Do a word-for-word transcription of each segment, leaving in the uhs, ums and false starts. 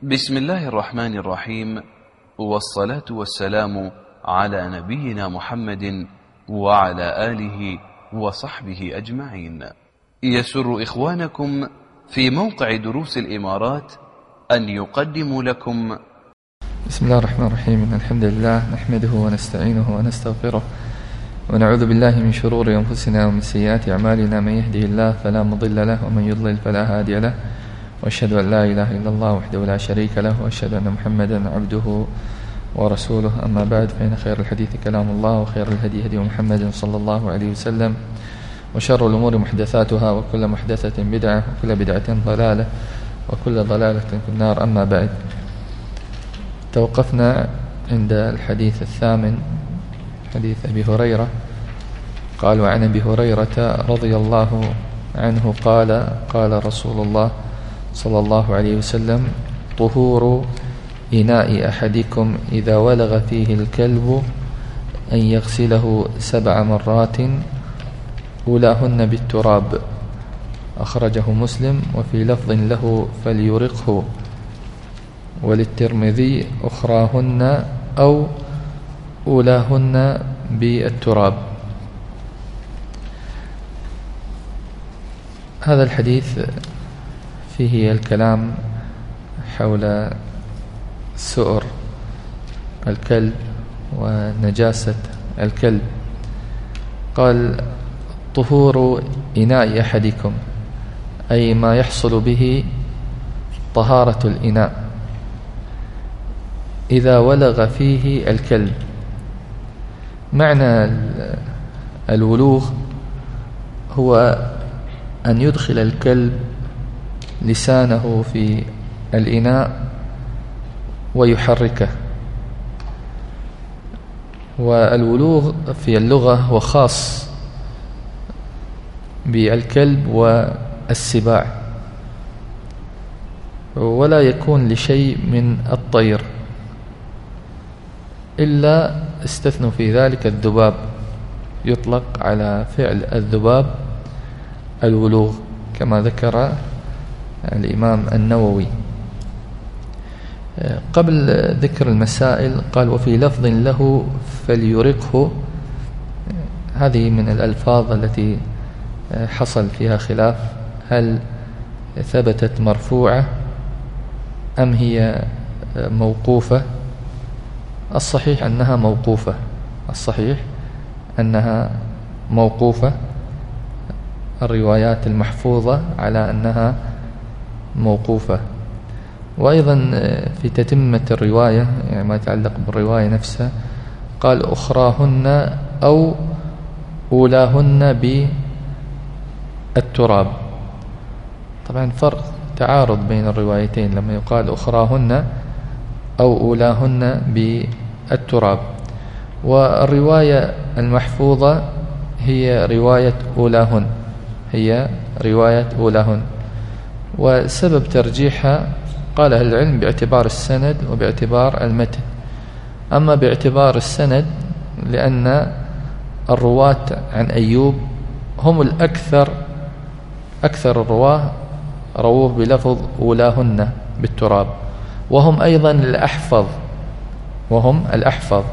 بسم الله الرحمن الرحيم، والصلاة والسلام على نبينا محمد وعلى آله وصحبه أجمعين. يسر إخوانكم في موقع دروس الإمارات أن يقدموا لكم بسم الله الرحمن الرحيم. إن الحمد لله نحمده ونستعينه ونستغفره ونعوذ بالله من شرور أنفسنا ومن سيئات أعمالنا. من يهده الله فلا مضل له ومن يضلل فلا هادي له، وأشهد أن لا إله إلا الله وحده لا شريك له، وأشهد أن محمدا عبده ورسوله. أما بعد، فإن خير الحديث كلام الله، وخير الهدي هدي محمد صلى الله عليه وسلم، وشر الأمور محدثاتها، وكل محدثة بدعة، وكل بدعة ضلالة، وكل ضلالة في النار. أما بعد، توقفنا عند الحديث الثامن، حديث أبي هريرة. قال: وعن أبي هريرة رضي الله عنه قال: قال رسول الله صلى الله عليه وسلم: طهور إناء أحدكم إذا ولغ فيه الكلب أن يغسله سبع مرات أولاهن بالتراب. أخرجه مسلم، وفي لفظ له: فليرقه. وللترمذي: أخراهن أو أولاهن بالتراب. هذا الحديث فيه الكلام حول سؤر الكلب ونجاسة الكلب. قال: طهور إناء أحدكم، أي ما يحصل به طهارة الإناء إذا ولغ فيه الكلب. معنى الولوغ هو أن يدخل الكلب لسانه في الإناء ويحركه. والولوغ في اللغة هو خاص بالكلب والسباع، ولا يكون لشيء من الطير، إلا استثنوا في ذلك الذباب. يطلق على فعل الذباب الولوغ، كما ذكر الإمام النووي. قبل ذكر المسائل قال: وفي لفظ له: فليرقه. هذه من الألفاظ التي حصل فيها خلاف، هل ثبتت مرفوعة أم هي موقوفة؟ الصحيح أنها موقوفة، الصحيح أنها موقوفة. الروايات المحفوظة على أنها موقوفة. وأيضا في تتمة الرواية، يعني ما يتعلق بالرواية نفسها، قال: أخراهن أو أولاهن بالتراب. طبعا فرق تعارض بين الروايتين لما يقال أخراهن أو أولاهن بالتراب. والرواية المحفوظة هي رواية أولاهن، هي رواية أولاهن. وسبب ترجيحها قال أهل العلم باعتبار السند وباعتبار المتن. أما باعتبار السند لأن الرواة عن أيوب هم الأكثر، أكثر الرواة رووه بلفظ أولاهن بالتراب، وهم أيضا الأحفظ، وهم الأحفظ.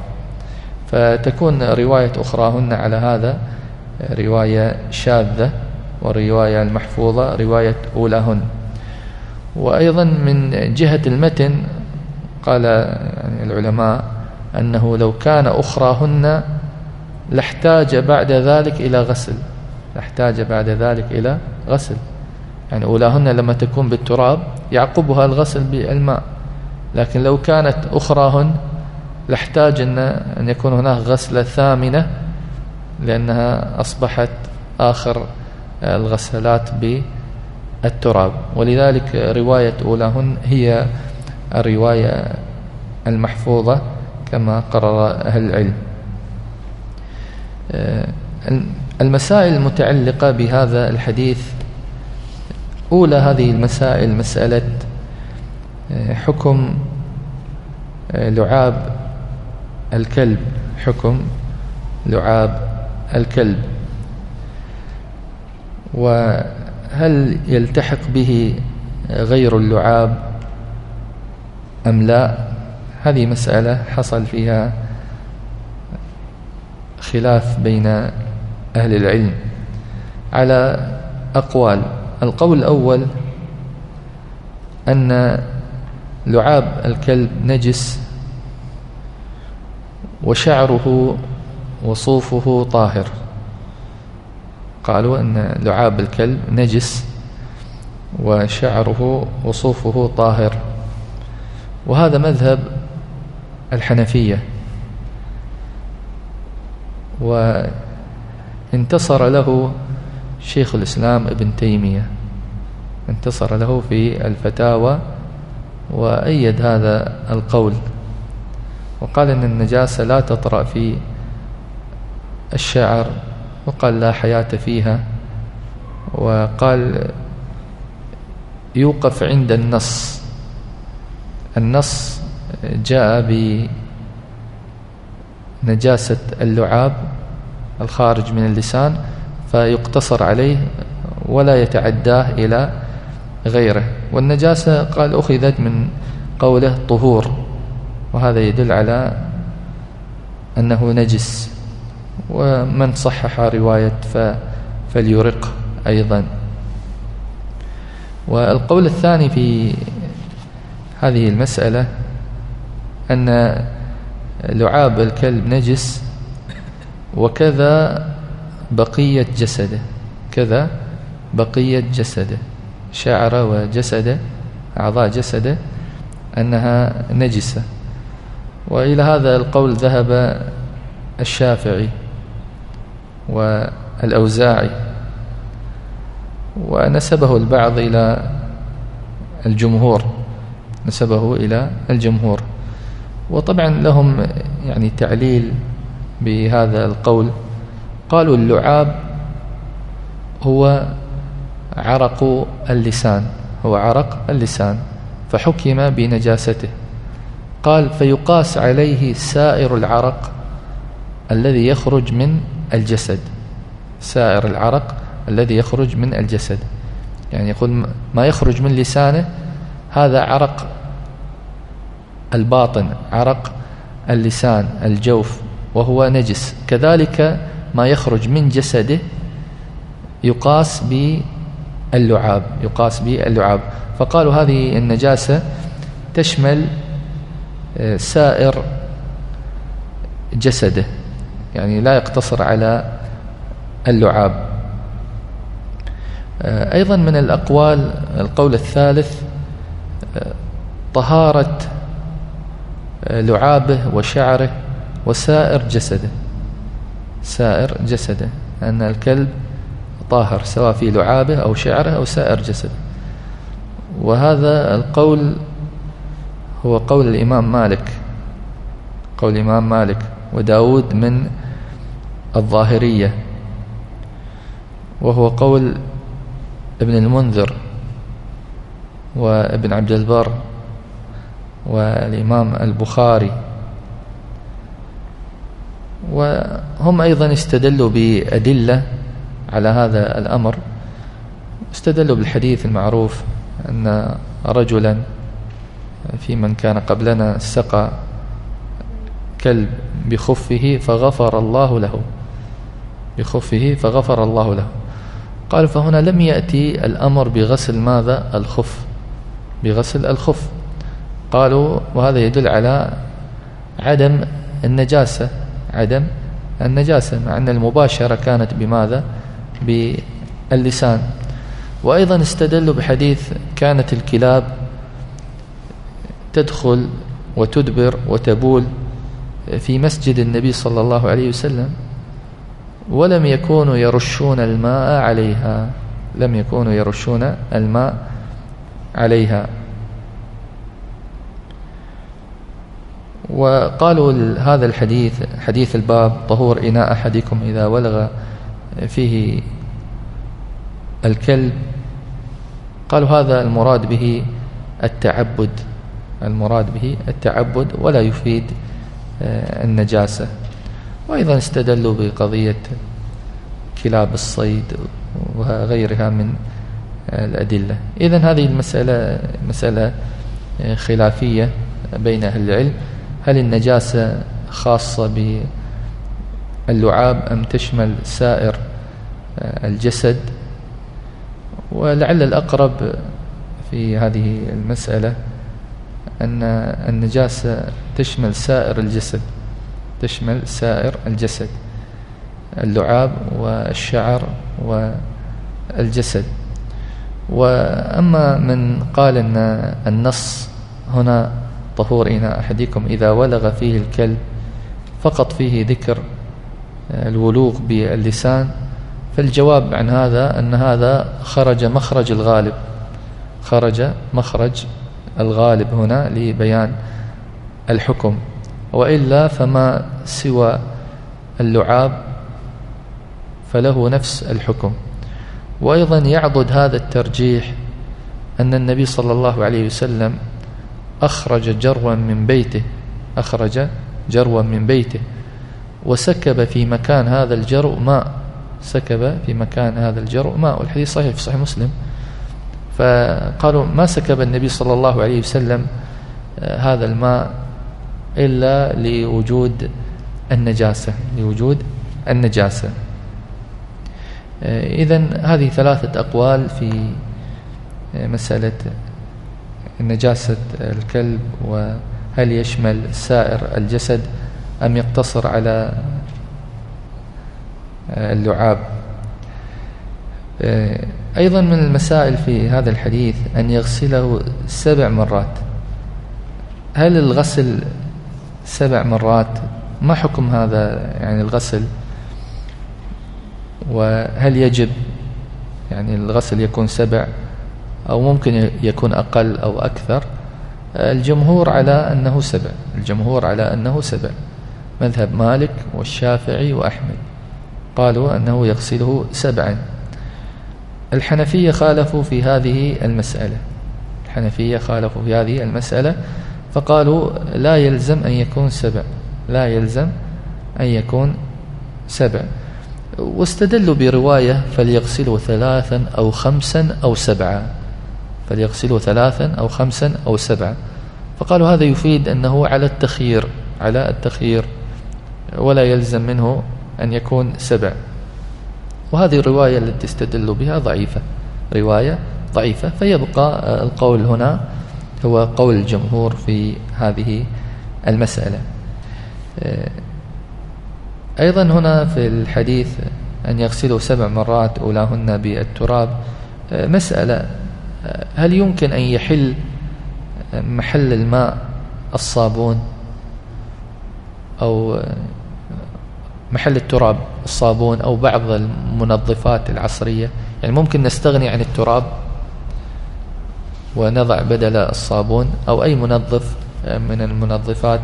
فتكون رواية أخراهن على هذا رواية شاذة، والرواية المحفوظة رواية أولاهن. وأيضا من جهة المتن قال يعني العلماء أنه لو كان أخراهن لاحتاج بعد ذلك إلى غسل، لاحتاج بعد ذلك إلى غسل. يعني أولاهن لما تكون بالتراب يعقبها الغسل بالماء، لكن لو كانت أخراهن لاحتاج أن يكون هناك غسلة ثامنة، لأنها أصبحت آخر الغسلات بالتراب. ولذلك رواية أولاهن هي الرواية المحفوظة كما قرر أهل العلم. المسائل المتعلقة بهذا الحديث: أولى هذه المسائل مسألة حكم لعاب الكلب، حكم لعاب الكلب، وهل يلتحق به غير اللعاب أم لا؟ هذه مسألة حصل فيها خلاف بين أهل العلم على أقوال. القول الأول أن لعاب الكلب نجس وشعره وصوفه طاهر. قالوا أن لعاب الكلب نجس وشعره وصوفه طاهر، وهذا مذهب الحنفية، وانتصر له شيخ الإسلام ابن تيمية، انتصر له في الفتاوى وأيد هذا القول، وقال أن النجاسة لا تطرأ في الشعر، وقال لا حياة فيها، وقال يوقف عند النص. النص جاء بنجاسة اللعاب الخارج من اللسان فيقتصر عليه ولا يتعداه إلى غيره. والنجاسة قال أخذت من قوله طهور، وهذا يدل على أنه نجس. ومن صحح رواية فليرق أيضا. والقول الثاني في هذه المسألة أن لعاب الكلب نجس وكذا بقية جسده، كذا بقية جسده، شعره وجسده، أعضاء جسده، أنها نجسة. وإلى هذا القول ذهب الشافعي والأوزاعي، ونسبه البعض إلى الجمهور، نسبه إلى الجمهور. وطبعا لهم يعني تعليل بهذا القول. قالوا اللعاب هو عرق اللسان، هو عرق اللسان، فحكم بنجاسته. قال فيقاس عليه سائر العرق الذي يخرج من الجسد، سائر العرق الذي يخرج من الجسد، يعني يقول ما يخرج من لسانه هذا عرق الباطن، عرق اللسان، الجوف، وهو نجس. كذلك ما يخرج من جسده يقاس باللعاب، يقاس باللعاب. فقالوا هذه النجاسة تشمل سائر جسده، يعني لا يقتصر على اللعاب. أيضا من الأقوال القول الثالث طهارة لعابه وشعره وسائر جسده، سائر جسده، أن الكلب طاهر سواء في لعابه أو شعره أو سائر جسده. وهذا القول هو قول الإمام مالك، قول الإمام مالك وداود من الظاهرية، وهو قول ابن المنذر وابن عبد البر والإمام البخاري. وهم أيضا استدلوا بأدلة على هذا الأمر، استدلوا بالحديث المعروف أن رجلا في من كان قبلنا سقى كلب بخفه فغفر الله له، بخفه فغفر الله له. قال فهنا لم يأتي الأمر بغسل ماذا؟ الخف، بغسل الخف. قالوا وهذا يدل على عدم النجاسة، عدم النجاسة، مع أن المباشرة كانت بماذا؟ باللسان. وأيضا استدلوا بحديث كانت الكلاب تدخل وتدبر وتبول في مسجد النبي صلى الله عليه وسلم ولم يكونوا يرشون الماء عليها، لم يكونوا يرشون الماء عليها. وقالوا هذا الحديث حديث الباب طهور إناء أحدكم إذا ولغ فيه الكلب، قالوا هذا المراد به التعبد، المراد به التعبد ولا يفيد النجاسة. وأيضا استدلوا بقضية كلاب الصيد وغيرها من الأدلة. إذن هذه المسألة مسألة خلافية بين أهل العلم، هل النجاسة خاصة باللعاب أم تشمل سائر الجسد؟ ولعل الأقرب في هذه المسألة أن النجاسة تشمل سائر الجسد، تشمل سائر الجسد، اللعاب والشعر والجسد. وأما من قال أن النص هنا طهور إناء أحدكم إذا ولغ فيه الكلب فقط فيه ذكر الولوغ باللسان، فالجواب عن هذا أن هذا خرج مخرج الغالب، خرج مخرج الغالب هنا لبيان الحكم، وإلا فما سوى اللعاب فله نفس الحكم. وأيضا يعضد هذا الترجيح أن النبي صلى الله عليه وسلم أخرج جروا من بيته، أخرج جروا من بيته وسكب في مكان هذا الجرو ماء، سكب في مكان هذا الجرو ماء، والحديث صحيح في صحيح مسلم. فقالوا ما سكب النبي صلى الله عليه وسلم هذا الماء إلا لوجود النجاسة، لوجود النجاسة. إذن هذه ثلاثة أقوال في مسألة نجاسة الكلب، وهل يشمل سائر الجسد أم يقتصر على اللعاب. أيضا من المسائل في هذا الحديث أن يغسله سبع مرات. هل الغسل سبع مرات ما حكم هذا يعني الغسل؟ وهل يجب يعني الغسل يكون سبع أو ممكن يكون أقل أو أكثر؟ الجمهور على أنه سبع، الجمهور على أنه سبع، مذهب مالك والشافعي وأحمد قالوا أنه يغسله سبعا. الحنفية خالفوا في هذه المسألة، الحنفية خالفوا في هذه المسألة فقالوا لا يلزم أن يكون سبع، لا يلزم أن يكون سبع، واستدلوا برواية فليغسلوا ثلاثا أو خمسا أو سبعا، فليغسلوا ثلاثا أو خمسا أو سبعا، فقالوا هذا يفيد أنه على التخيير، على التخيير ولا يلزم منه أن يكون سبع. وهذه الرواية التي استدلوا بها ضعيفة، رواية ضعيفة، فيبقى القول هنا هو قول الجمهور في هذه المسألة. أيضا هنا في الحديث أن يغسلوا سبع مرات أولاهن بالتراب، مسألة هل يمكن أن يحل محل الماء الصابون أو محل التراب الصابون أو بعض المنظفات العصرية؟ يعني ممكن نستغني عن التراب ونضع بدل الصابون أو أي منظف من المنظفات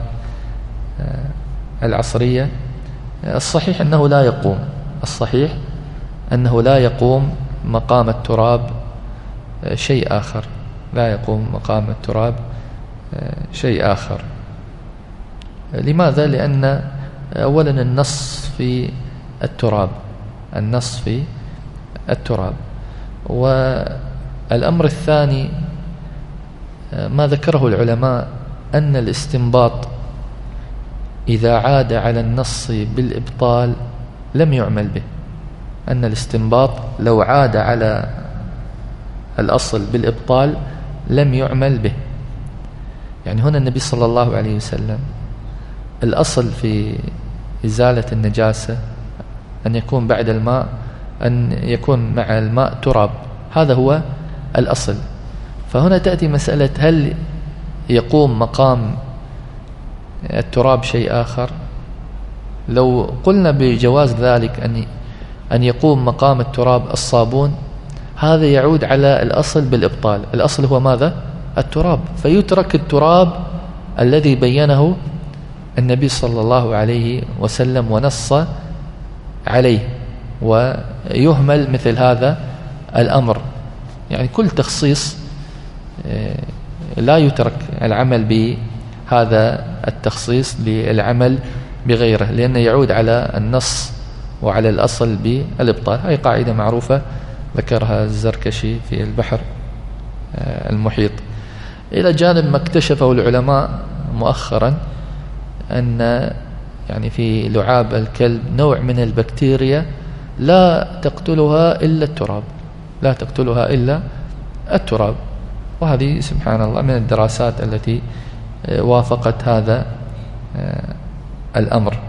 العصرية؟ الصحيح أنه لا يقوم، الصحيح أنه لا يقوم مقام التراب شيء آخر، لا يقوم مقام التراب شيء آخر. لماذا؟ لأن أولا النص في التراب، النص في التراب. والأمر الثاني ما ذكره العلماء أن الاستنباط إذا عاد على النص بالإبطال لم يعمل به، أن الاستنباط لو عاد على الأصل بالإبطال لم يعمل به. يعني هنا النبي صلى الله عليه وسلم الأصل في إزالة النجاسة أن يكون بعد الماء أن يكون مع الماء تراب، هذا هو الأصل. فهنا تأتي مسألة هل يقوم مقام التراب شيء آخر؟ لو قلنا بجواز ذلك أن أن يقوم مقام التراب الصابون، هذا يعود على الأصل بالإبطال، الأصل هو ماذا؟ التراب، فيترك التراب الذي بينه النبي صلى الله عليه وسلم ونص عليه، ويهمل مثل هذا الأمر. يعني كل تخصيص لا يترك العمل بهذا التخصيص للعمل بغيره، لأنه يعود على النص وعلى الأصل بالإبطال. هذه قاعدة معروفة ذكرها الزركشي في البحر المحيط. إلى جانب ما اكتشفه العلماء مؤخرا أن يعني في لعاب الكلب نوع من البكتيريا لا تقتلها إلا التراب، لا تقتلها إلا التراب. وهذه سبحان الله من الدراسات التي وافقت هذا الأمر.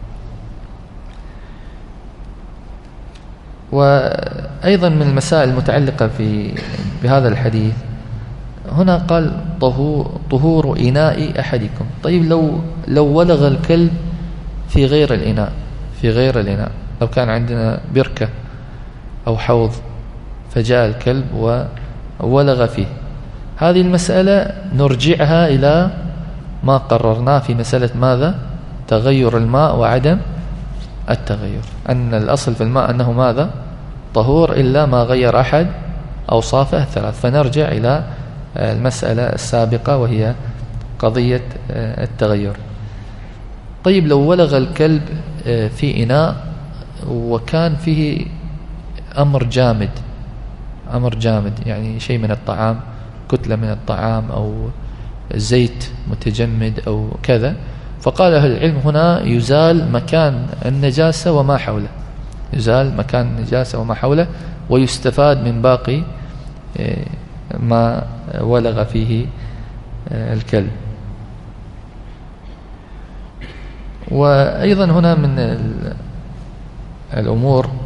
وأيضا من المسائل المتعلقة في بهذا الحديث هنا قال طهور, طهور إناء أحدكم. طيب لو لو ولغ الكلب في غير الإناء، في غير الإناء، لو كان عندنا بركة أو حوض فجاء الكلب وولغ فيه، هذه المسألة نرجعها إلى ما قررناه في مسألة ماذا؟ تغير الماء وعدم التغير، أن الأصل في الماء أنه ماذا؟ طهور إلا ما غير أحد أوصافه الثلاث. فنرجع إلى المسألة السابقة وهي قضية التغير. طيب لو ولغ الكلب في إناء وكان فيه أمر جامد، أمر جامد يعني شيء من الطعام، كتلة من الطعام أو زيت متجمد أو كذا، فقال أهل العلم هنا يزال مكان النجاسة وما حوله، يزال مكان النجاسة وما حوله ويستفاد من باقي ما ولغ فيه الكلب. وأيضا هنا من الأمور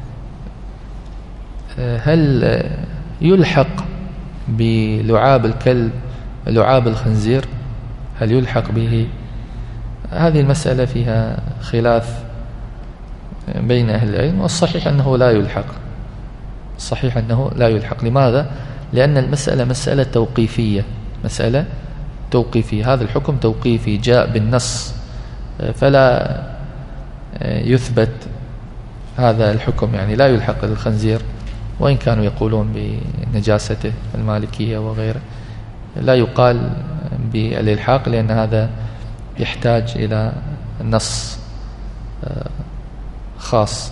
هل يلحق بلعاب الكلب لعاب الخنزير؟ هل يلحق به؟ هذه المسألة فيها خلاف بين أهل العلم، والصحيح أنه لا يلحق، الصحيح أنه لا يلحق. لماذا؟ لأن المسألة مسألة توقيفية، مسألة توقيفية، هذا الحكم توقيفي جاء بالنص، فلا يثبت هذا الحكم، يعني لا يلحق الخنزير وإن كانوا يقولون بنجاسته المالكية وغيره، لا يقال بالإلحاق لأن هذا يحتاج إلى نص خاص.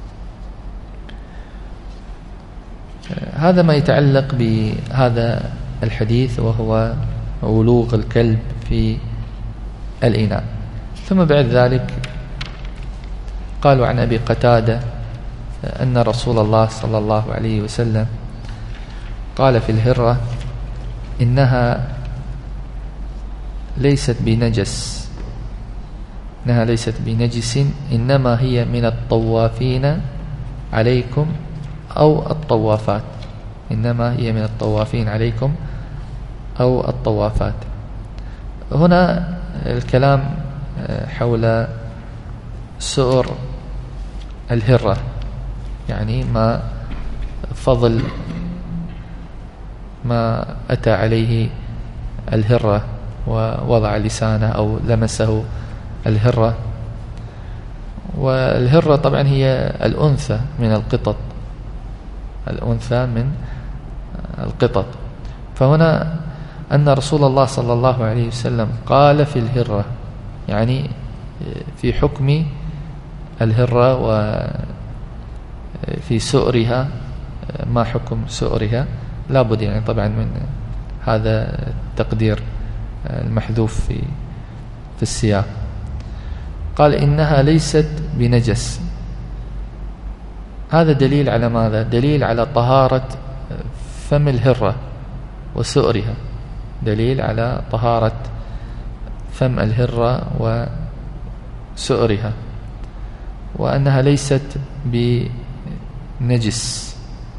هذا ما يتعلق بهذا الحديث وهو ولوغ الكلب في الإناء. ثم بعد ذلك قالوا عن أبي قتادة أن رسول الله صلى الله عليه وسلم قال في الهرة إنها ليست بنجس، إنها ليست بنجس إنما هي من الطوافين عليكم أو الطوافات، إنما هي من الطوافين عليكم أو الطوافات. هنا الكلام حول سؤر الهرة، يعني ما فضل ما أتى عليه الهرة ووضع لسانه أو لمسه الهرة. والهرة طبعا هي الأنثى من القطط، الأنثى من القطط. فهنا أن رسول الله صلى الله عليه وسلم قال في الهرة، يعني في حكم الهرة وفي سؤرها، ما حكم سؤرها؟ لابد يعني طبعا من هذا التقدير المحذوف في في السياق. قال إنها ليست بنجس، هذا دليل على ماذا؟ دليل على طهارة فم الهرة وسؤرها، دليل على طهارة فم الهرة وسؤرها، وأنها ليست بنجس.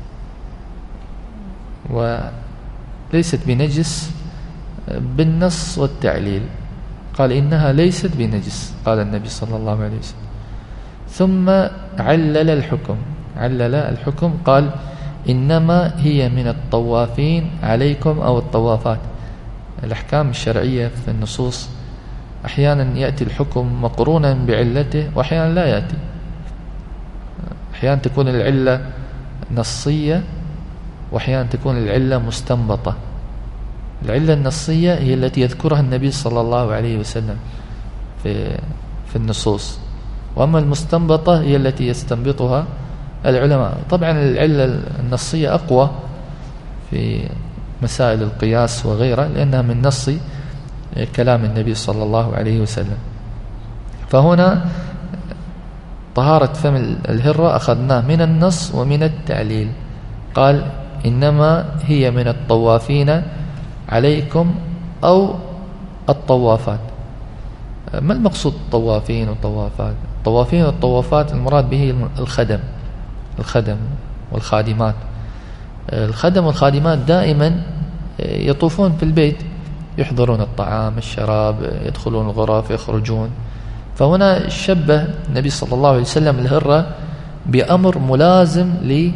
وليست بنجس بالنص والتعليل، قال إنها ليست بنجس، قال النبي صلى الله عليه وسلم. ثم علل الحكم، علل الحكم قال إنما هي من الطوافين عليكم أو الطوافات. الأحكام الشرعية في النصوص أحيانا يأتي الحكم مقرونا بعلته وأحيانا لا يأتي، أحيانا تكون العلة نصية وأحيانا تكون العلة مستنبطة. العلة النصية هي التي يذكرها النبي صلى الله عليه وسلم في في النصوص، وأما المستنبطة هي التي يستنبطها العلماء. طبعا العلة النصية أقوى في مسائل القياس وغيرها، لأنها من نص كلام النبي صلى الله عليه وسلم. فهنا طهارة فم الهرة أخذناه من النص ومن التعليل. قال إنما هي من الطوافين عليكم أو الطوافات. ما المقصود الطوافين والطوافات؟ الطوافين والطوافات المراد به الخدم الخدم والخادمات. الخدم والخادمات دائما يطوفون في البيت، يحضرون الطعام الشراب، يدخلون الغرف، يخرجون. فهنا شبه النبي صلى الله عليه وسلم الهرة بأمر ملازم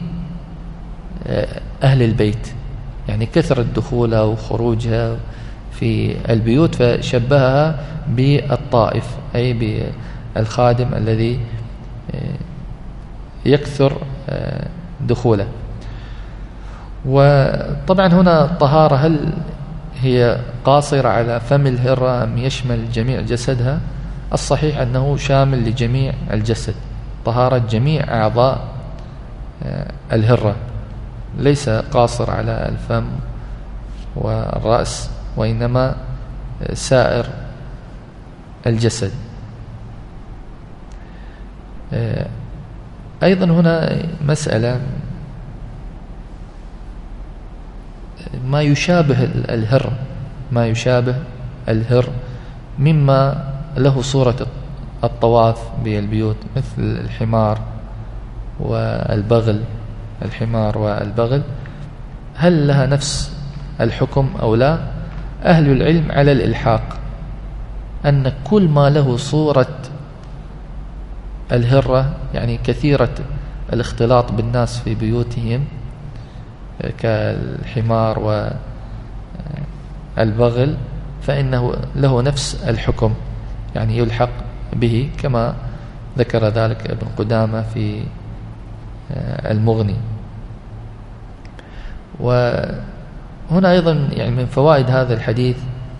لأهل البيت، يعني كثرة دخولها وخروجها في البيوت، فشبهها بالطائف أي بالخادم الذي يكثر دخوله. وطبعا هنا الطهارة هل هي قاصرة على فم الهرة أم يشمل جميع جسدها؟ الصحيح أنه شامل لجميع الجسد، طهارة جميع أعضاء الهرة، ليس قاصر على الفم والرأس، وإنما سائر الجسد. أيضا هنا مسألة ما يشابه الهر ما يشابه الهر مما له صورة الطواف بالبيوت، مثل الحمار والبغل. الحمار والبغل هل لها نفس الحكم أو لا؟ أهل العلم على الإلحاق أن كل ما له صورة الهرة، يعني كثيرة الاختلاط بالناس في بيوتهم كالحمار والبغل، فإنه له نفس الحكم، يعني يلحق به، كما ذكر ذلك ابن قدامة في المغني. وهنا أيضا يعني من فوائد هذا الحديث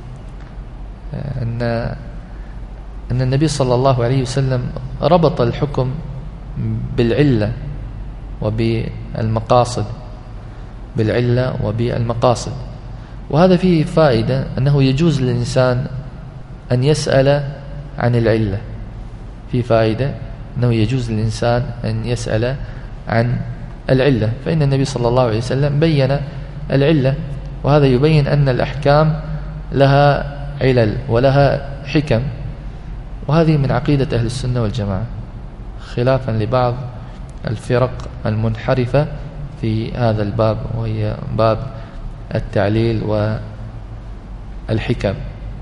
أن أن النبي صلى الله عليه وسلم ربط الحكم بالعلة وبالمقاصد بالعلة وبالمقاصد. وهذا فيه فائدة أنه يجوز للإنسان أن يسأل عن العلة. في فائدة أنه يجوز للإنسان أن يسأل عن العلة، فإن النبي صلى الله عليه وسلم بين العلة، وهذا يبين أن الأحكام لها علل ولها حكم. وهذه من عقيدة أهل السنة والجماعة، خلافا لبعض الفرق المنحرفة في هذا الباب، وهي باب التعليل والحكم.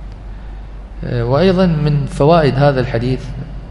وأيضا من فوائد هذا الحديث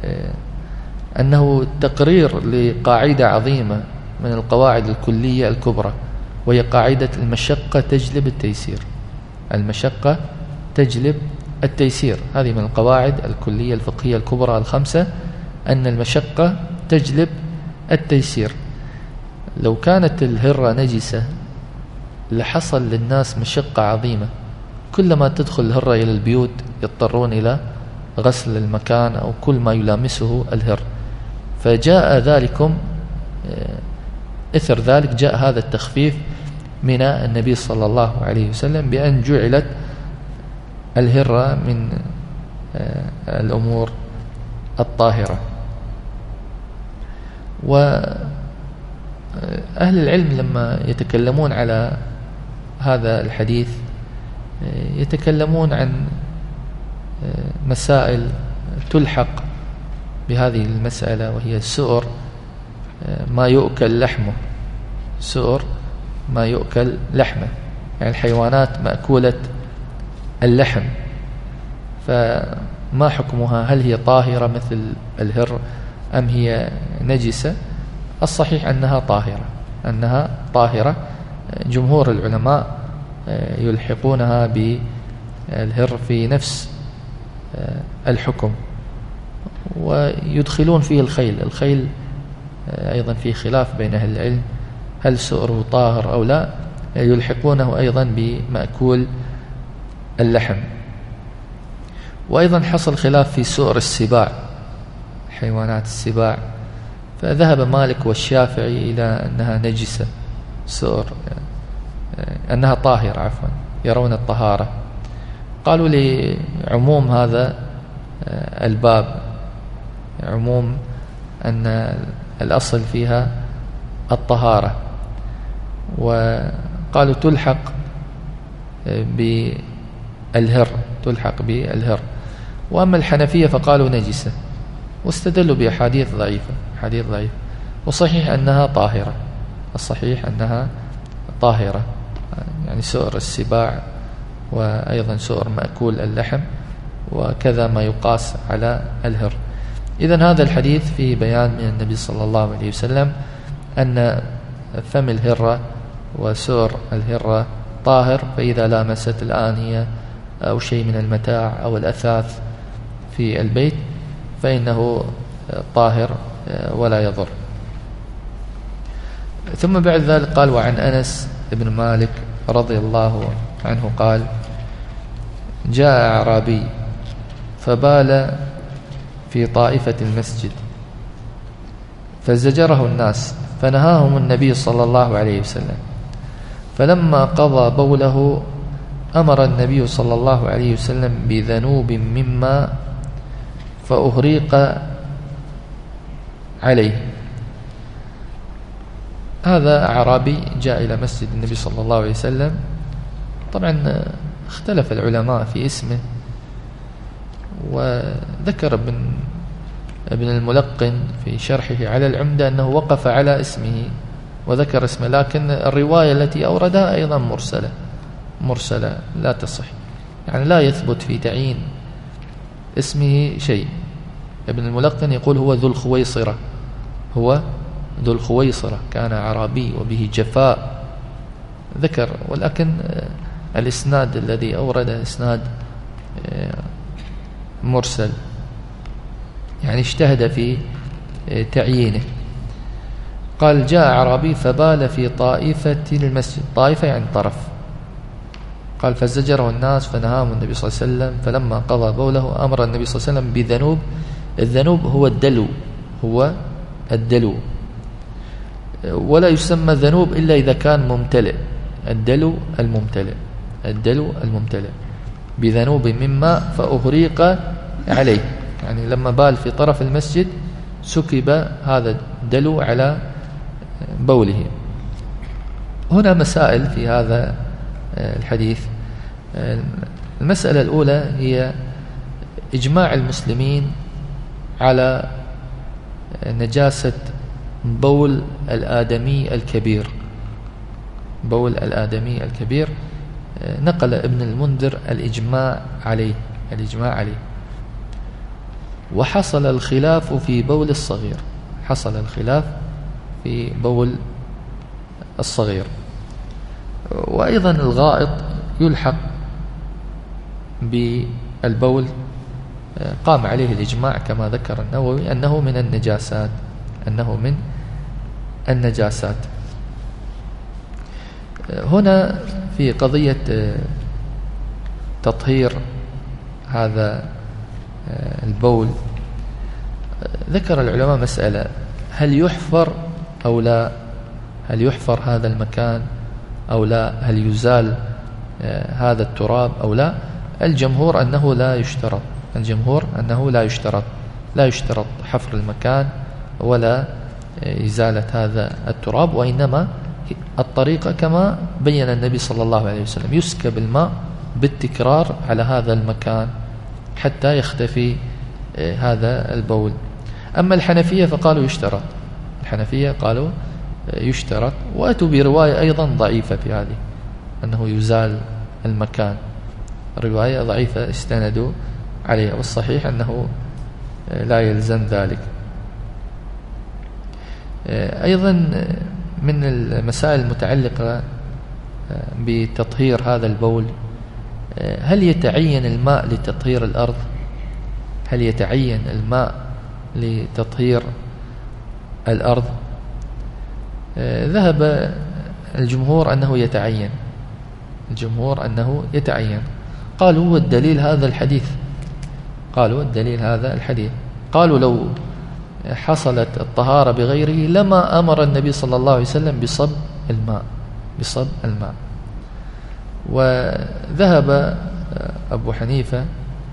أنه تقرير لقاعدة عظيمة من القواعد الكلية الكبرى، وهي قاعدة المشقة تجلب التيسير. المشقة تجلب التيسير، هذه من القواعد الكلية الفقهية الكبرى الخمسة، أن المشقة تجلب التيسير. لو كانت الهرة نجسة لحصل للناس مشقة عظيمة، كلما تدخل الهرة إلى البيوت يضطرون إلى غسل المكان أو كل ما يلامسه الهر. فجاء ذلكم إثر ذلك جاء هذا التخفيف من النبي صلى الله عليه وسلم بأن جعلت الهرة من الأمور الطاهرة. وأهل العلم لما يتكلمون على هذا الحديث يتكلمون عن مسائل تلحق بهذه المسألة، وهي سؤر ما يؤكل لحمه سؤر ما يؤكل لحمه يعني الحيوانات مأكولة اللحم، فما حكمها؟ هل هي طاهرة مثل الهر أم هي نجسة؟ الصحيح أنها طاهرة أنها طاهرة جمهور العلماء يلحقونها بالهر في نفس الحكم، ويدخلون فيه الخيل. الخيل أيضا في خلاف بين أهل العلم هل سؤره طاهر أو لا، يلحقونه أيضا بمأكول اللحم. وأيضا حصل خلاف في سؤر السباع، حيوانات السباع، فذهب مالك والشافعي إلى أنها نجسة سؤر أنها طاهرة عفوا يرون الطهارة. قالوا لعموم هذا الباب، عموم أن الأصل فيها الطهارة، وقالوا تلحق بالهر تلحق بالهر. وأما الحنفية فقالوا نجسة، واستدلوا بأحاديث ضعيفة حديث ضعيف. وصحيح أنها طاهرة، الصحيح أنها طاهرة، يعني سؤر السباع وأيضا سؤر مأكول اللحم، وكذا ما يقاس على الهر. إذن هذا الحديث فيه بيان من النبي صلى الله عليه وسلم أن فم الهرة وسؤر الهرة طاهر، فإذا لامست الآنية أو شيء من المتاع أو الأثاث في البيت فإنه طاهر ولا يضر. ثم بعد ذلك قال: وعن أنس بن مالك رضي الله عنه قال: جاء أعرابي فبال في طائفة المسجد فزجره الناس فنهاهم النبي صلى الله عليه وسلم، فلما قضى بوله أمر النبي صلى الله عليه وسلم بذنوب من ماء فأهريق عليه. هذا أعرابي جاء إلى مسجد النبي صلى الله عليه وسلم، طبعا اختلف العلماء في اسمه، وذكر ابن ابن الملقن في شرحه على العمدة أنه وقف على اسمه وذكر اسمه، لكن الرواية التي أوردها أيضا مرسلة مرسلة لا تصح، يعني لا يثبت في تعيين اسمه شيء. ابن الملقن يقول هو ذو الخويصرة، هو ذو الخويصرة، كان عربي وبه جفاء ذكر، ولكن الإسناد الذي أورده إسناد مرسل، يعني اجتهد في تعيينه. قال: جاء أعرابي فبال في طائفة المسجد، طائفة يعني طرف. قال: فزجره الناس فنهاهم النبي صلى الله عليه وسلم، فلما قضى بوله أمر النبي صلى الله عليه وسلم بذنوب. الذنوب هو الدلو، هو الدلو، ولا يسمى ذنوب إلا إذا كان ممتلئ. الدلو الممتلئ، الدلو الممتلئ بذنوب من ماء فأهريق عليه، يعني لما بال في طرف المسجد سكب هذا الدلو على بوله. هنا مسائل في هذا الحديث. المسألة الأولى هي إجماع المسلمين على نجاسة بول الآدمي الكبير، بول الآدمي الكبير. نقل ابن المنذر الإجماع عليه الإجماع عليه وحصل الخلاف في بول الصغير، حصل الخلاف في بول الصغير. وأيضا الغائط يلحق بالبول، قام عليه الإجماع كما ذكر النووي أنه من النجاسات، أنه من النجاسات. هنا في قضية تطهير هذا البول ذكر العلماء مسألة: هل يحفر أو لا؟ هل يحفر هذا المكان أو لا؟ هل يزال هذا التراب أو لا؟ الجمهور أنه لا يشترط، الجمهور أنه لا يشترط لا يشترط حفر المكان ولا إزالة هذا التراب، وإنما الطريقة كما بين النبي صلى الله عليه وسلم: يسكب الماء بالتكرار على هذا المكان حتى يختفي هذا البول. أما الحنفية فقالوا يشترط، الحنفية قالوا يشترط، وأتوا برواية أيضا ضعيفة في هذه أنه يزال المكان، رواية ضعيفة استندوا عليها، والصحيح أنه لا يلزم ذلك. أيضا من المسائل المتعلقة بتطهير هذا البول: هل يتعين الماء لتطهير الأرض؟ هل يتعين الماء لتطهير الأرض؟ ذهب الجمهور أنه يتعين، الجمهور أنه يتعين. قالوا هو الدليل هذا الحديث، قالوا الدليل هذا الحديث قالوا لو حصلت الطهارة بغيره لما أمر النبي صلى الله عليه وسلم بصب الماء، بصب الماء. وذهب أبو حنيفة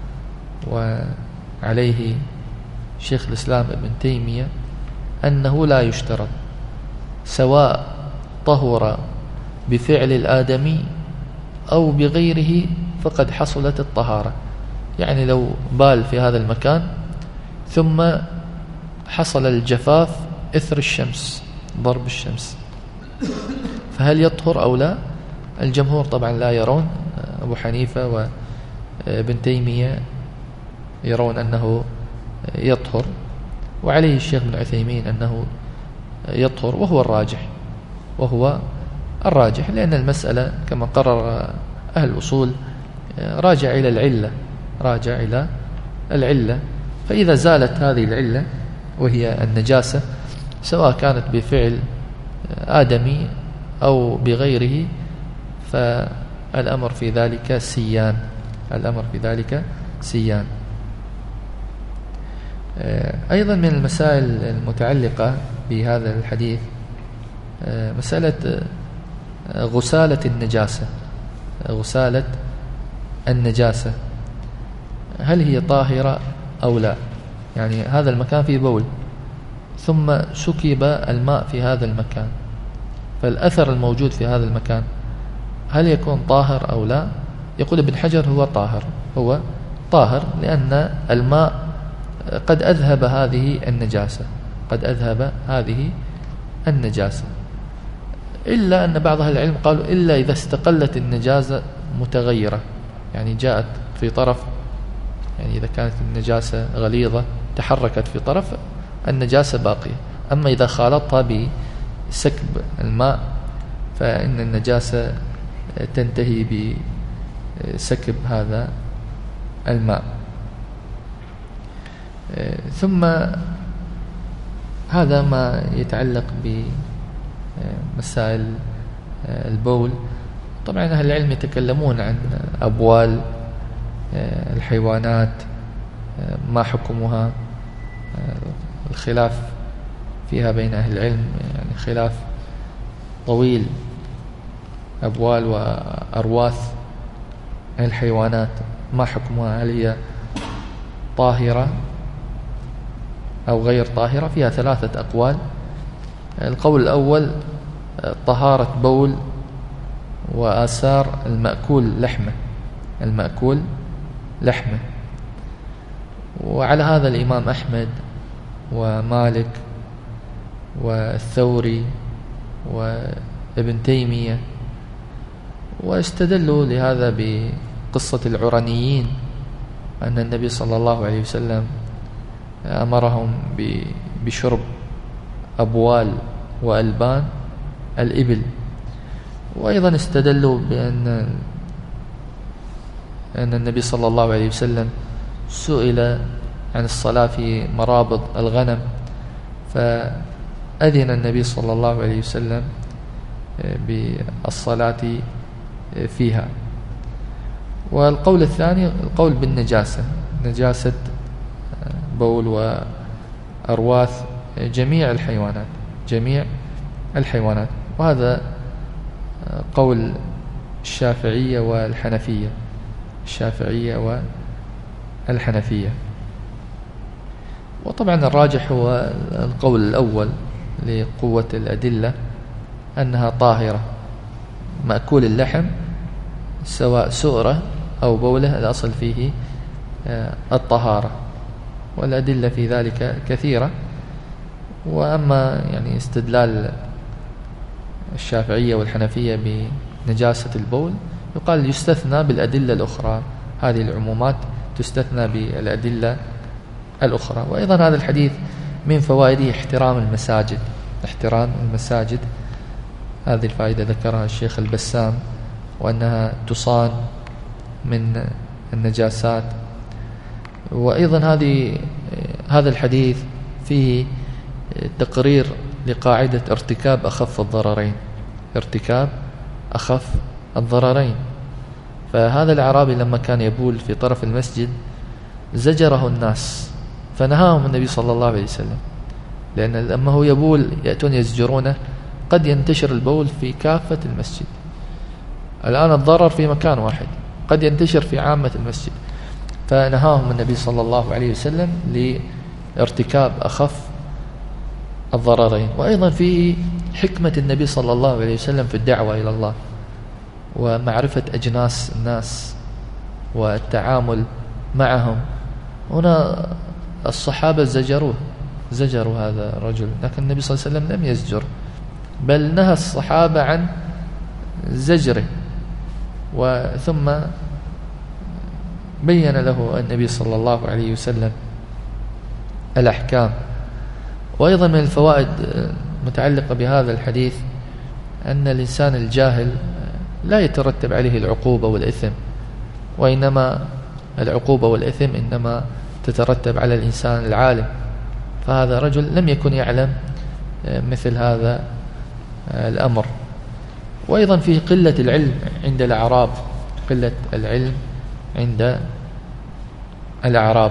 وعليه شيخ الإسلام ابن تيمية أنه لا يشترط، سواء طهر بفعل الآدمي أو بغيره فقد حصلت الطهارة. يعني لو بال في هذا المكان ثم حصل الجفاف إثر الشمس، ضرب الشمس، فهل يطهر أو لا؟ الجمهور طبعا لا يرون، أبو حنيفة وابن تيمية يرون أنه يطهر، وعليه الشيخ ابن عثيمين أنه يطهر، وهو الراجح وهو الراجح لأن المسألة كما قرر أهل الأصول راجع إلى العلة، راجع إلى العلة. فإذا زالت هذه العلة وهي النجاسة سواء كانت بفعل آدمي أو بغيره فالأمر في ذلك سيان، الأمر في ذلك سيان. أيضا من المسائل المتعلقة بهذا الحديث مسألة غسالة النجاسة، غسالة النجاسة هل هي طاهرة أو لا؟ يعني هذا المكان فيه بول ثم سكب الماء في هذا المكان، فالأثر الموجود في هذا المكان هل يكون طاهر أو لا؟ يقول ابن حجر هو طاهر، هو طاهر لأن الماء قد أذهب هذه النجاسة، قد أذهب هذه النجاسة، إلا أن بعض أهل العلم قالوا إلا إذا استقلت النجاسة متغيرة، يعني جاءت في طرف، يعني إذا كانت النجاسة غليظة تحركت في طرف النجاسة باقية، أما إذا خالطها بسكب الماء فإن النجاسة تنتهي بسكب هذا الماء. ثم هذا ما يتعلق بمسائل البول. طبعا أهل العلم يتكلمون عن أبوال الحيوانات ما حكمها، الخلاف فيها بين أهل العلم يعني خلاف طويل. أبوال وأرواث الحيوانات ما حكمها، هل هي طاهرة أو غير طاهرة؟ فيها ثلاثة أقوال. القول الأول طهارة بول وآثار المأكول لحمه، المأكول لحمه، وعلى هذا الإمام أحمد ومالك والثوري وابن تيمية، واستدلوا لهذا بقصة العرنيين أن النبي صلى الله عليه وسلم أمرهم بشرب أبوال وألبان الإبل. وأيضا استدلوا بأن أن النبي صلى الله عليه وسلم سئل عن الصلاة في مرابض الغنم فأذن النبي صلى الله عليه وسلم بالصلاة فيها. والقول الثاني القول بالنجاسة، نجاسة بول وأرواث جميع الحيوانات، جميع الحيوانات، وهذا قول الشافعية والحنفية، الشافعية والحنفية. وطبعا الراجح هو القول الأول لقوة الأدلة أنها طاهرة، مأكول اللحم سواء سؤرة أو بوله الأصل فيه الطهارة، والأدلة في ذلك كثيرة. وأما يعني استدلال الشافعية والحنفية بنجاسة البول يقال يستثنى بالأدلة الأخرى، هذه العمومات تستثنى بالأدلة الأخرى. وأيضا هذا الحديث من فوائده احترام المساجد، احترام المساجد، هذه الفائدة ذكرها الشيخ البسام، وأنها تصان من النجاسات. وأيضا هذه هذا الحديث فيه تقرير لقاعدة ارتكاب أخف الضررين، ارتكاب أخف الضررين. فهذا الأعرابي لما كان يبول في طرف المسجد زجره الناس فنهاهم النبي صلى الله عليه وسلم، لأن لما هو يبول يأتون يزجرونه قد ينتشر البول في كافة المسجد، الآن الضرر في مكان واحد قد ينتشر في عامة المسجد، فنهاهم النبي صلى الله عليه وسلم لارتكاب أخف الضررين. وأيضا فيه حكمة النبي صلى الله عليه وسلم في الدعوة إلى الله ومعرفة أجناس الناس والتعامل معهم. هنا الصحابة زجروه زجروا هذا الرجل، لكن النبي صلى الله عليه وسلم لم يزجر، بل نهى الصحابة عن زجره، وثم بين له النبي صلى الله عليه وسلم الأحكام. وأيضا من الفوائد المتعلقة بهذا الحديث أن الإنسان الجاهل لا يترتب عليه العقوبة والإثم، وإنما العقوبة والإثم إنما تترتب على الإنسان العالم. فهذا رجل لم يكن يعلم مثل هذا الأمر. وأيضا فيه قلة العلم عند الأعراب، قلة العلم عند الأعراب.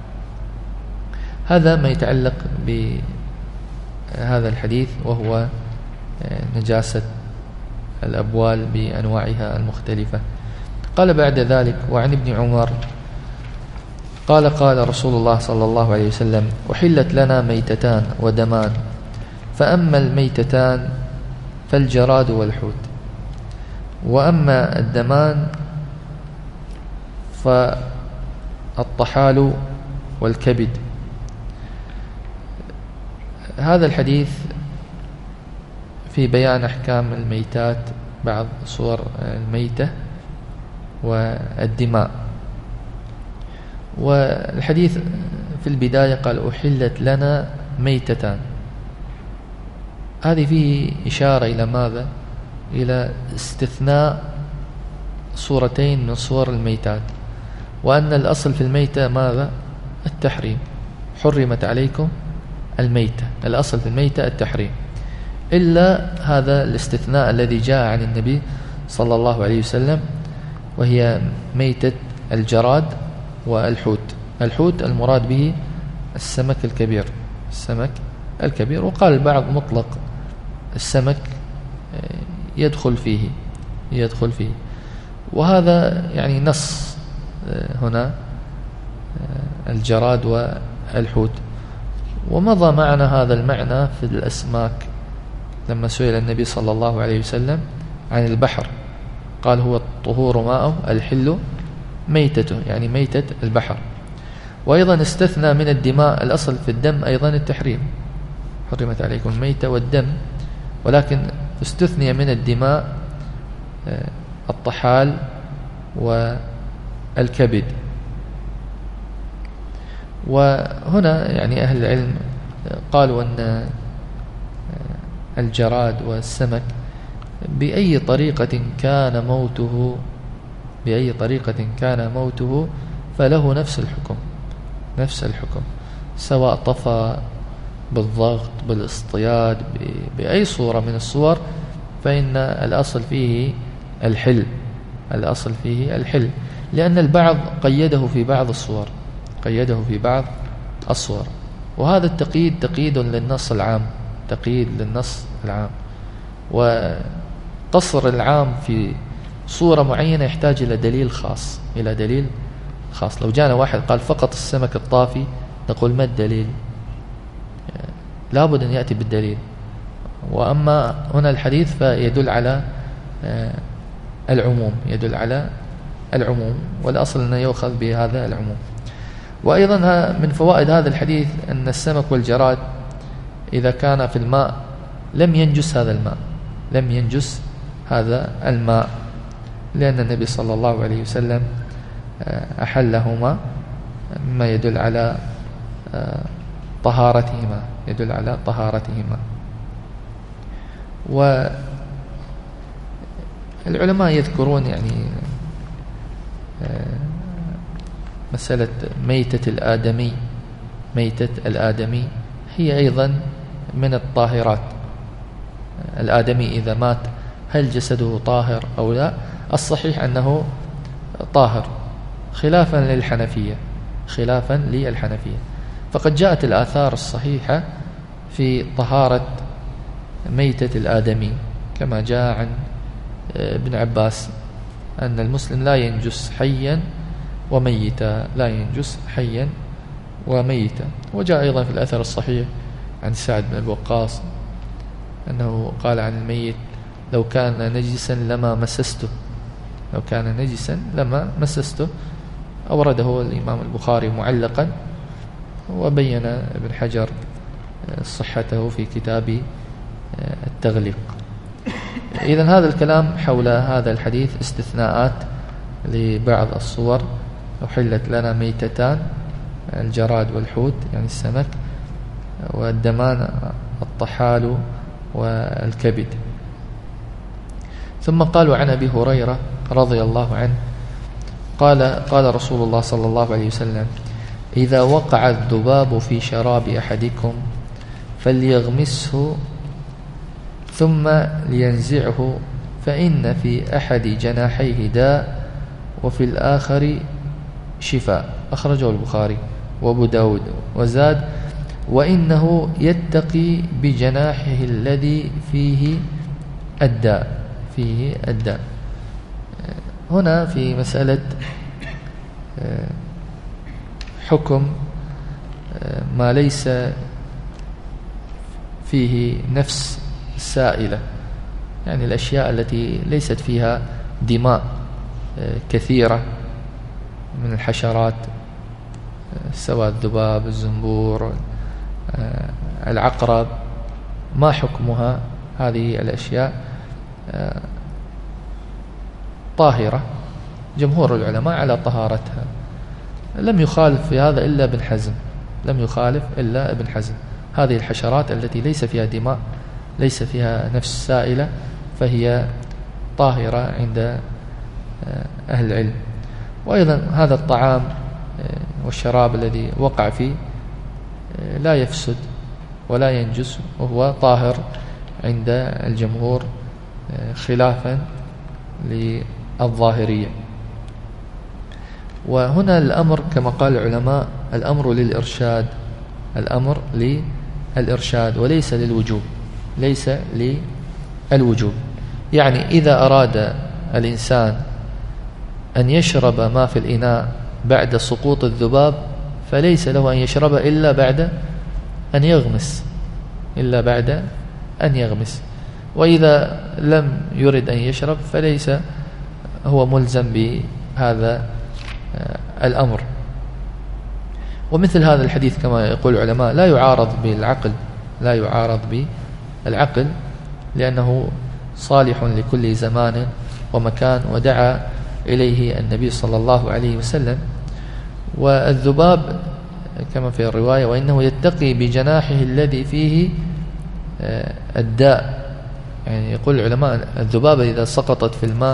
هذا ما يتعلق بهذا الحديث، وهو نجاسة الأبوال بأنواعها المختلفة. قال بعد ذلك: وعن ابن عمر قال: قال رسول الله صلى الله عليه وسلم: أحلت لنا ميتتان ودمان، فأما الميتتان فالجراد والحوت، وأما الدمان فالطحال والكبد. هذا الحديث في بيان أحكام الميتات، بعض صور الميتة والدماء. والحديث في البداية قال: أحلت لنا ميتتان. هذه فيه إشارة إلى ماذا؟ إلى استثناء صورتين من صور الميتات، وأن الأصل في الميتة ماذا؟ التحريم. حرمت عليكم الميتة، الأصل في الميتة التحريم، إلا هذا الاستثناء الذي جاء عن النبي صلى الله عليه وسلم، وهي ميتة الجراد والحوت. الحوت المراد به السمك الكبير، السمك الكبير. وقال البعض مطلق السمك يدخل فيه يدخل فيه وهذا يعني نص هنا الجراد والحوت. ومضى معنا هذا المعنى في الأسماك لما سئل النبي صلى الله عليه وسلم عن البحر، قال: هو الطهور ماءه الحل ميتته، يعني ميتة البحر. وأيضا استثنى من الدماء، الأصل في الدم أيضا التحريم، حرمت عليكم الميتة والدم، ولكن استثني من الدماء الطحال والكبد. وهنا يعني أهل العلم قالوا أن الجراد والسمك بأي طريقة كان موته بأي طريقة كان موته فله نفس الحكم نفس الحكم سواء طفى بالضغط، بالاصطياد، بأي صورة من الصور، فإن الأصل فيه الحل الأصل فيه الحل لأن البعض قيده في بعض الصور قيده في بعض الصور وهذا التقييد تقييد للنص العام تقييد للنص العام وقصر العام في صورة معينة يحتاج إلى دليل خاص إلى دليل خاص. لو جانا واحد قال فقط السمك الطافي نقول ما الدليل؟ لابد أن يأتي بالدليل. وأما هنا الحديث فيدل على العموم يدل على العموم والأصل أنه يؤخذ بهذا العموم. وأيضا من فوائد هذا الحديث أن السمك والجراد إذا كان في الماء لم ينجس هذا الماء لم ينجس هذا الماء لأن النبي صلى الله عليه وسلم أحلهما، مما يدل على طهارتهما يدل على طهارتهما. والعلماء يذكرون يعني مسألة ميتة الآدمي ميتة الآدمي هي أيضا من الطاهرات. الآدمي إذا مات هل جسده طاهر أو لا؟ الصحيح أنه طاهر خلافا للحنفية خلافا للحنفية فقد جاءت الآثار الصحيحة في طهارة ميتة الآدمي كما جاء عن ابن عباس أن المسلم لا ينجس حيا وميتا، لا ينجس حيا وميتا. وجاء أيضا في الأثر الصحيح عن سعد بن وقاص أنه قال عن الميت: لو كان نجسا لما مسسته، لو كان نجسا لما مسسته. أورده الإمام البخاري معلقا، وبين ابن حجر صحته في كتاب التغليق. إذن هذا الكلام حول هذا الحديث استثناءات لبعض الصور: أحلت لنا ميتتان، الجراد والحوت يعني السمك، والدمان الطحال والكبد. ثم قالوا عن أبي هريرة رضي الله عنه قال: قال رسول الله صلى الله عليه وسلم: إذا وقع الذباب في شراب أحدكم فليغمسه ثم لينزعه، فإن في أحد جناحيه داء وفي الآخر شفاء. أخرجه البخاري وأبو داود. وزاد: وإنه يتقي بجناحه الذي فيه الداء، فيه الداء. هنا في مسألة حكم ما ليس فيه نفس سائلة، يعني الأشياء التي ليست فيها دماء كثيرة من الحشرات، سواء الذباب، الزنبور، العقرب، ما حكمها؟ هذه الأشياء طاهرة، جمهور العلماء على طهارتها. لم يخالف في هذا إلا ابن حزم، لم يخالف إلا ابن حزم. هذه الحشرات التي ليس فيها دماء، ليس فيها نفس سائلة، فهي طاهرة عند أهل العلم. وأيضا هذا الطعام والشراب الذي وقع فيه لا يفسد ولا ينجس، وهو طاهر عند الجمهور، خلافا للظاهرية. وهنا الأمر كما قال العلماء: الأمر للإرشاد، الأمر للإرشاد وليس للوجوب، ليس للوجوب. يعني إذا أراد الإنسان أن يشرب ما في الإناء بعد سقوط الذباب فليس له أن يشرب إلا بعد أن يغمس، إلا بعد أن يغمس. وإذا لم يرد أن يشرب فليس هو ملزم بهذا الأمر. ومثل هذا الحديث كما يقول العلماء لا يعارض بالعقل، لا يعارض بالعقل، لأنه صالح لكل زمان ومكان، ودعا إليه النبي صلى الله عليه وسلم. والذباب كما في الرواية: وإنه يتقي بجناحه الذي فيه الداء. يعني يقول العلماء الذبابة إذا سقطت في الماء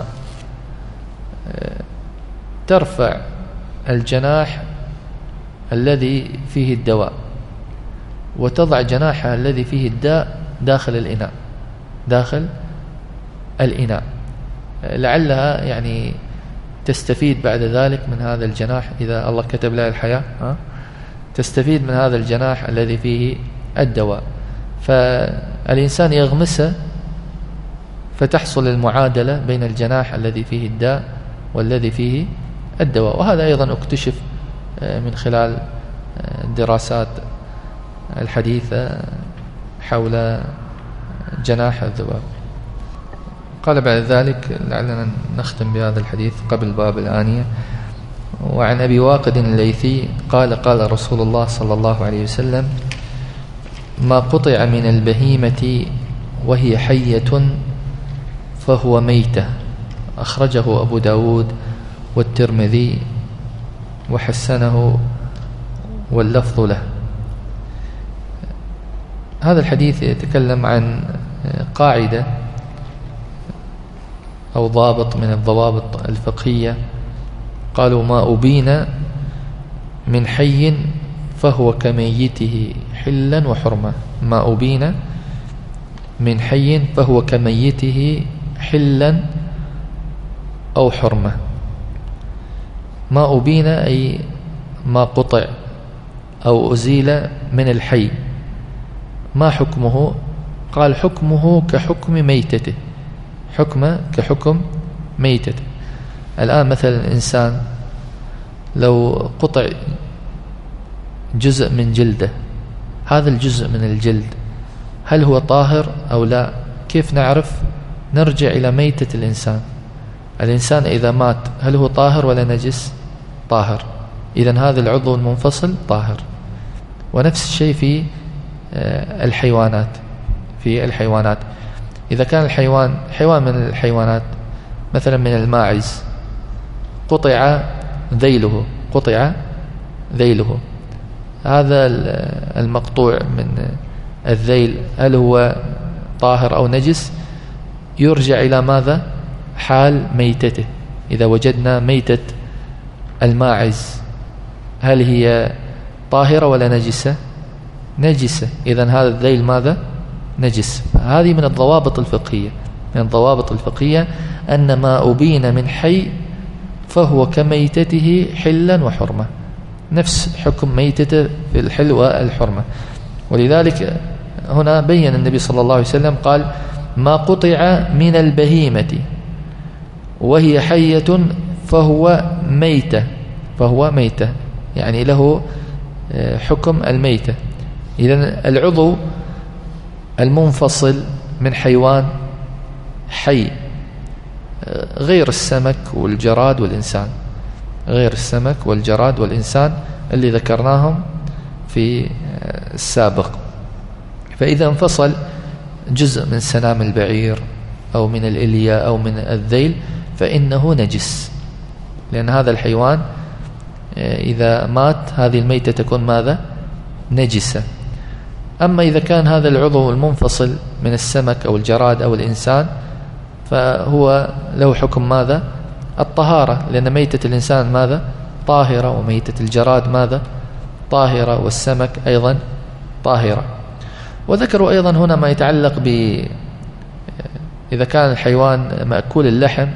ترفع الجناح الذي فيه الدواء وتضع جناحها الذي فيه الداء داخل الإناء، داخل الإناء، لعلها يعني تستفيد بعد ذلك من هذا الجناح إذا الله كتب لها الحياة، تستفيد من هذا الجناح الذي فيه الدواء. فالإنسان يغمسه فتحصل المعادلة بين الجناح الذي فيه الداء والذي فيه الدواء. وهذا أيضا اكتشف من خلال الدراسات الحديثة حول جناح الذباب. قال بعد ذلك، لعلنا نختم بهذا الحديث قبل باب الآنية: وعن أبي واقد الليثي قال: قال رسول الله صلى الله عليه وسلم: ما قطع من البهيمة وهي حية فهو ميتة. أخرجه أبو داود والترمذي وحسنه واللفظ له. هذا الحديث يتكلم عن قاعدة أو ضابط من الضوابط الفقهية. قالوا: ما أبين من حي فهو كميته حلا وحرمة. ما أبين من حي فهو كميته حلا أو حرمة. ما أبين أي ما قطع أو أزيل من الحي. ما حكمه؟ قال: حكمه كحكم ميتته، حكمه كحكم ميتته. الآن مثلا الإنسان لو قطع جزء من جلده، هذا الجزء من الجلد هل هو طاهر أو لا؟ كيف نعرف؟ نرجع إلى ميتة الإنسان. الإنسان إذا مات هل هو طاهر ولا نجس؟ طاهر. إذن هذا العضو المنفصل طاهر. ونفس الشيء في الحيوانات. في الحيوانات إذا كان الحيوان حيوان من الحيوانات مثلا من الماعز قطع ذيله قطع ذيله هذا المقطوع من الذيل هل هو طاهر أو نجس؟ يرجع إلى ماذا؟ حال ميتته. إذا وجدنا ميتة الماعز هل هي طاهرة ولا نجسة؟ نجسة. إذن هذا الذيل ماذا؟ نجس. هذه من الضوابط الفقهية من الضوابط الفقهية أن ما أبين من حي فهو كميتته حلا وحرمة، نفس حكم ميتته في الحل والحرمة. ولذلك هنا بين النبي صلى الله عليه وسلم قال ما قطع من البهيمة وهي حية فهو ميتة فهو ميتة يعني له حكم الميتة. إذن العضو المنفصل من حيوان حي غير السمك والجراد والإنسان غير السمك والجراد والإنسان اللي ذكرناهم في السابق. فإذا انفصل جزء من سنام البعير أو من الإلية أو من الذيل فإنه نجس، لأن هذا الحيوان إذا مات هذه الميتة تكون ماذا؟ نجسة. أما إذا كان هذا العضو المنفصل من السمك أو الجراد أو الإنسان فهو له حكم ماذا؟ الطهارة، لأن ميتة الإنسان ماذا؟ طاهرة، وميتة الجراد ماذا؟ طاهرة، والسمك أيضا طاهرة. وذكروا أيضا هنا ما يتعلق ب إذا كان الحيوان مأكول اللحم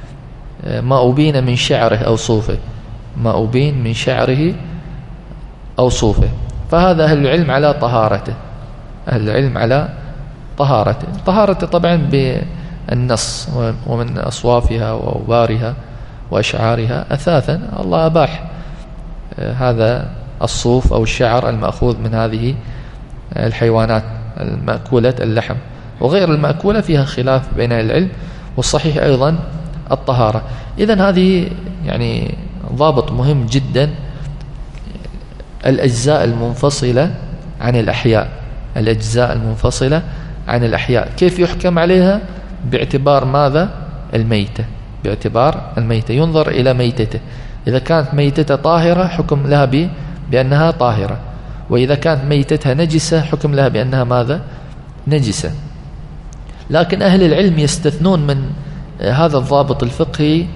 ما أبين من شعره أو صوفه ما أبين من شعره أو صوفه فهذا أهل العلم على طهارته أهل العلم على طهارته طهارته طبعا بالنص ومن أصوافها وأوبارها وأشعارها أثاثا الله أباح هذا الصوف أو الشعر المأخوذ من هذه الحيوانات المأكولة اللحم، وغير المأكولة فيها خلاف بين العلم، والصحيح أيضا الطهارة. إذن هذه يعني ضابط مهم جدا، الأجزاء المنفصلة عن الأحياء الأجزاء المنفصلة عن الأحياء كيف يحكم عليها؟ باعتبار ماذا؟ الميتة باعتبار الميتة ينظر إلى ميتته. إذا كانت ميتته طاهرة حكم لها بأنها طاهرة، وإذا كانت ميتتها نجسة حكم لها بأنها ماذا؟ نجسة. لكن أهل العلم يستثنون من هذا الضابط الفقهي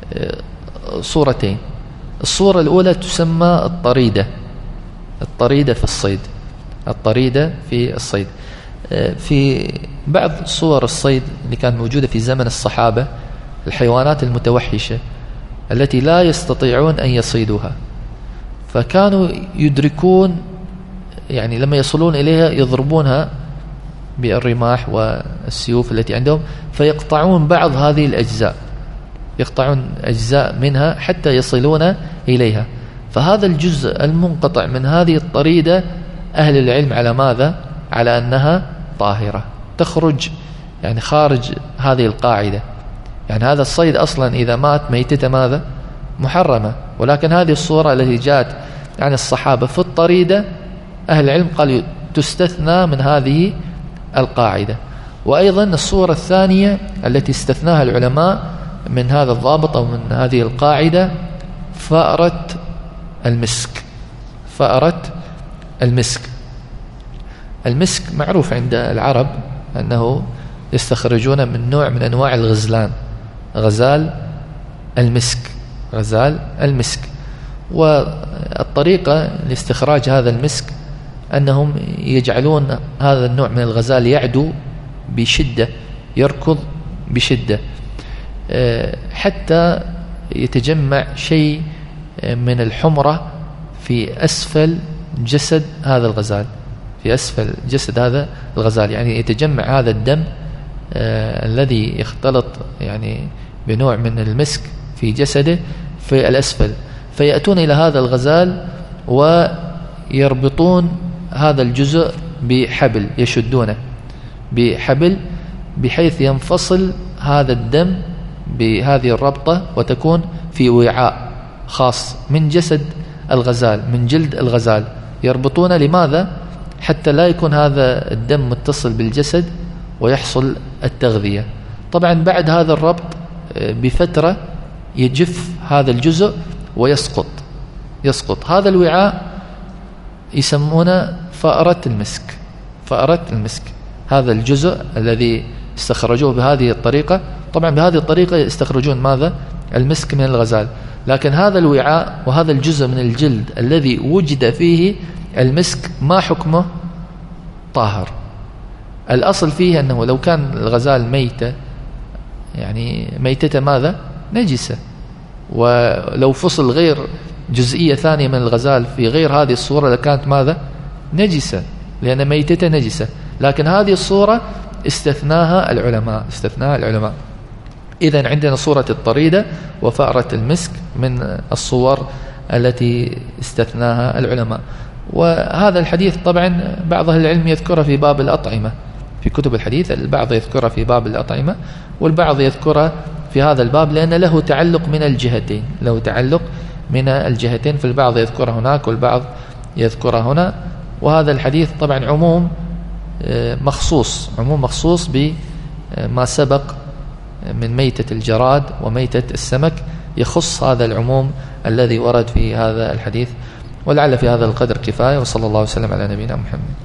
صورتين. الصورة الأولى تسمى الطريدة الطريدة في الصيد الطريدة في الصيد في بعض صور الصيد اللي كانت موجودة في زمن الصحابة، الحيوانات المتوحشة التي لا يستطيعون أن يصيدوها، فكانوا يدركون يعني لما يصلون إليها يضربونها بالرماح والسيوف التي عندهم فيقطعون بعض هذه الأجزاء يقطعون أجزاء منها حتى يصلون إليها. فهذا الجزء المنقطع من هذه الطريدة أهل العلم على ماذا؟ على أنها طاهرة، تخرج يعني خارج هذه القاعدة. يعني هذا الصيد أصلا إذا مات ميتته ماذا؟ محرمة، ولكن هذه الصورة التي جاءت عن الصحابة في الطريدة أهل العلم قالوا تستثنى من هذه القاعدة. وأيضا الصورة الثانية التي استثناها العلماء من هذا الضابط أو من هذه القاعدة فأرة المسك فأرة المسك المسك معروف عند العرب أنه يستخرجون من نوع من أنواع الغزلان غزال المسك غزال المسك والطريقة لاستخراج هذا المسك أنهم يجعلون هذا النوع من الغزال يعدو بشدة يركض بشدة حتى يتجمع شيء من الحمرة في أسفل جسد هذا الغزال في أسفل جسد هذا الغزال يعني يتجمع هذا الدم آه الذي يختلط يعني بنوع من المسك في جسده في الأسفل، فيأتون إلى هذا الغزال ويربطون هذا الجزء بحبل، يشدونه بحبل بحيث ينفصل هذا الدم بهذه الربطة وتكون في وعاء خاص من جسد الغزال، من جلد الغزال، يربطون. لماذا؟ حتى لا يكون هذا الدم متصل بالجسد ويحصل التغذية. طبعا بعد هذا الربط بفترة يجف هذا الجزء ويسقط يسقط هذا الوعاء يسمونه فأرة المسك. فأرة المسك هذا الجزء الذي استخرجوه بهذه الطريقة. طبعا بهذه الطريقة يستخرجون ماذا؟ المسك من الغزال. لكن هذا الوعاء وهذا الجزء من الجلد الذي وجد فيه المسك ما حكمه؟ طاهر. الأصل فيه أنه لو كان الغزال ميتة، يعني ميتة ماذا؟ نجسة. ولو فصل غير جزئية ثانية من الغزال في غير هذه الصورة لكانت ماذا؟ نجسة، لأن ميتة نجسة. لكن هذه الصورة استثناها العلماء استثناها العلماء إذن عندنا صورة الطريدة وفأرة المسك من الصور التي استثناها العلماء. وهذا الحديث طبعا بعض أهل العلم يذكره في باب الأطعمة في كتب الحديث، البعض يذكره في باب الأطعمة والبعض يذكره في هذا الباب لأن له تعلق من الجهتين له تعلق من الجهتين فالبعض يذكره هناك والبعض يذكره هنا. وهذا الحديث طبعا عموم مخصوص عموم مخصوص بما سبق من ميتة الجراد وميتة السمك، يخص هذا العموم الذي ورد في هذا الحديث. ولعل في هذا القدر كفاية، وصلى الله وسلم على نبينا محمد.